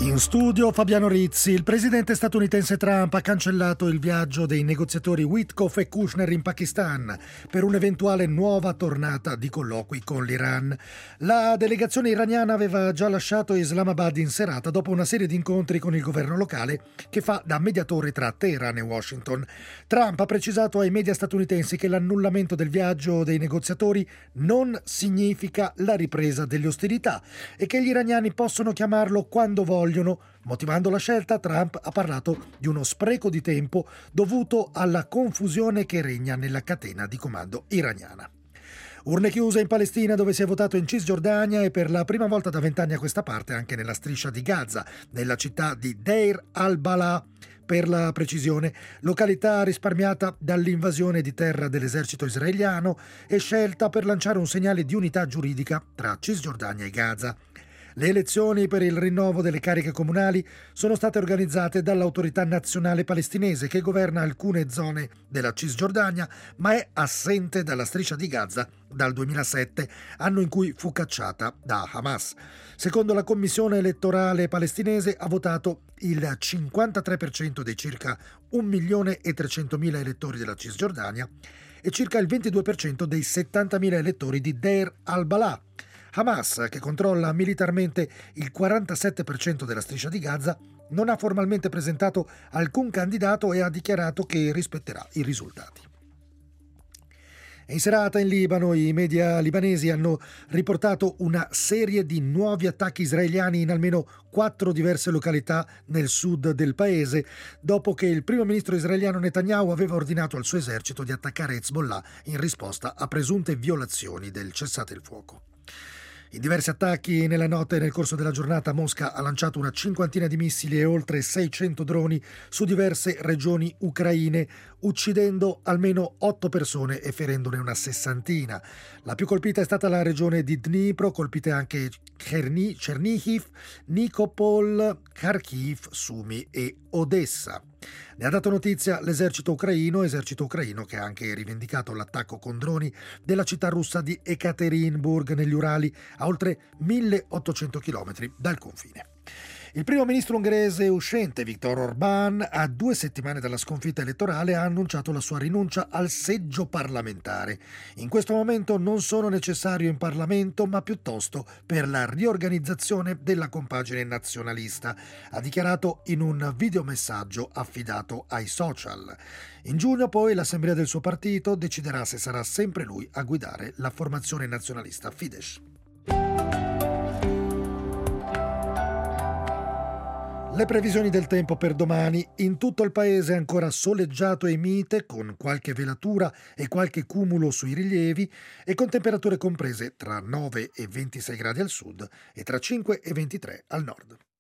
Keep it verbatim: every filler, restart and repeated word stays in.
In studio Fabiano Rizzi. Il presidente statunitense Trump ha cancellato il viaggio dei negoziatori Witkoff e Kushner in Pakistan per un'eventuale nuova tornata di colloqui con l'Iran. La delegazione iraniana aveva già lasciato Islamabad in serata dopo una serie di incontri con il governo locale che fa da mediatore tra Teheran e Washington. Trump ha precisato ai media statunitensi che l'annullamento del viaggio dei negoziatori non significa la ripresa delle ostilità e che gli iraniani possono chiamarlo quando vogliono. Motivando la scelta, Trump ha parlato di uno spreco di tempo dovuto alla confusione che regna nella catena di comando iraniana. Urne chiuse in Palestina, dove si è votato in Cisgiordania e per la prima volta da vent'anni a questa parte anche nella striscia di Gaza, nella città di Deir al-Balah. Per la precisione, località risparmiata dall'invasione di terra dell'esercito israeliano e scelta per lanciare un segnale di unità giuridica tra Cisgiordania e Gaza. Le elezioni per il rinnovo delle cariche comunali sono state organizzate dall'Autorità Nazionale Palestinese, che governa alcune zone della Cisgiordania ma è assente dalla striscia di Gaza dal duemilasette, anno in cui fu cacciata da Hamas. Secondo la Commissione elettorale palestinese ha votato il cinquantatré per cento dei circa un milione e trecentomila elettori della Cisgiordania e circa il ventidue per cento dei settantamila elettori di Deir al-Balah. Hamas, che controlla militarmente il quarantasette per cento della striscia di Gaza, non ha formalmente presentato alcun candidato e ha dichiarato che rispetterà i risultati. In serata in Libano i media libanesi hanno riportato una serie di nuovi attacchi israeliani in almeno quattro diverse località nel sud del paese, dopo che il primo ministro israeliano Netanyahu aveva ordinato al suo esercito di attaccare Hezbollah in risposta a presunte violazioni del cessate il fuoco. In diversi attacchi nella notte e nel corso della giornata Mosca ha lanciato una cinquantina di missili e oltre seicento droni su diverse regioni ucraine, uccidendo almeno otto persone e ferendone una sessantina. La più colpita è stata la regione di Dnipro, colpite anche Chernihiv, Nikopol, Kharkiv, Sumi e Odessa. Ne ha dato notizia l'esercito ucraino, esercito ucraino che ha anche rivendicato l'attacco con droni della città russa di Ekaterinburg negli Urali, a oltre milleottocento chilometri dal confine. Il primo ministro ungherese uscente Viktor Orbán, a due settimane dalla sconfitta elettorale, ha annunciato la sua rinuncia al seggio parlamentare. In questo momento non sono necessario in Parlamento, ma piuttosto per la riorganizzazione della compagine nazionalista, ha dichiarato in un videomessaggio affidato ai social. In giugno poi l'assemblea del suo partito deciderà se sarà sempre lui a guidare la formazione nazionalista Fidesz. Le previsioni del tempo per domani: in tutto il paese ancora soleggiato e mite, con qualche velatura e qualche cumulo sui rilievi e con temperature comprese tra nove e ventisei gradi al sud e tra cinque e ventitré al nord.